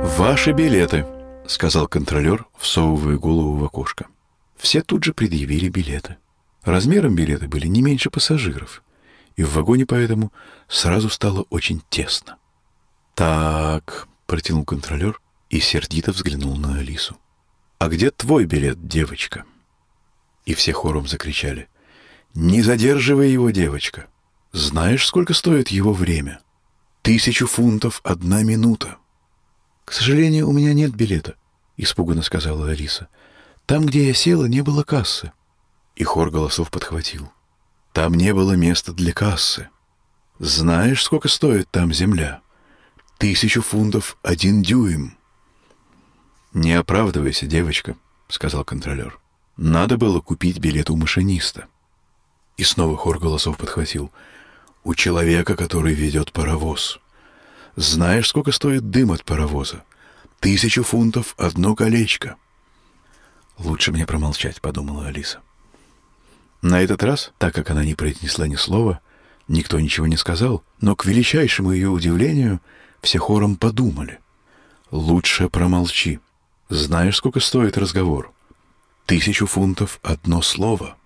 «Ваши билеты», — сказал контролер, всовывая голову в окошко. Все тут же предъявили билеты. Размером билеты были не меньше пассажиров, и в вагоне поэтому сразу стало очень тесно. «Так», — протянул контролер и сердито взглянул на Алису. «А где твой билет, девочка?» И все хором закричали: «Не задерживай его, девочка! Знаешь, сколько стоит его время? 1000 фунтов 1 минута!» «К сожалению, у меня нет билета», — испуганно сказала Алиса. «Там, где я села, не было кассы». И хор голосов подхватил: «Там не было места для кассы. Знаешь, сколько стоит там земля? 1000 фунтов 1 дюйм». «Не оправдывайся, девочка», — сказал контролер. «Надо было купить билет у машиниста». И снова хор голосов подхватил: «У человека, который ведет паровоз. Знаешь, сколько стоит дым от паровоза? 1000 фунтов 1 колечко». «Лучше мне промолчать», — подумала Алиса. На этот раз, так как она не произнесла ни слова, никто ничего не сказал, но, к величайшему ее удивлению, все хором подумали: «Лучше промолчи. Знаешь, сколько стоит разговор? 1000 фунтов 1 слово».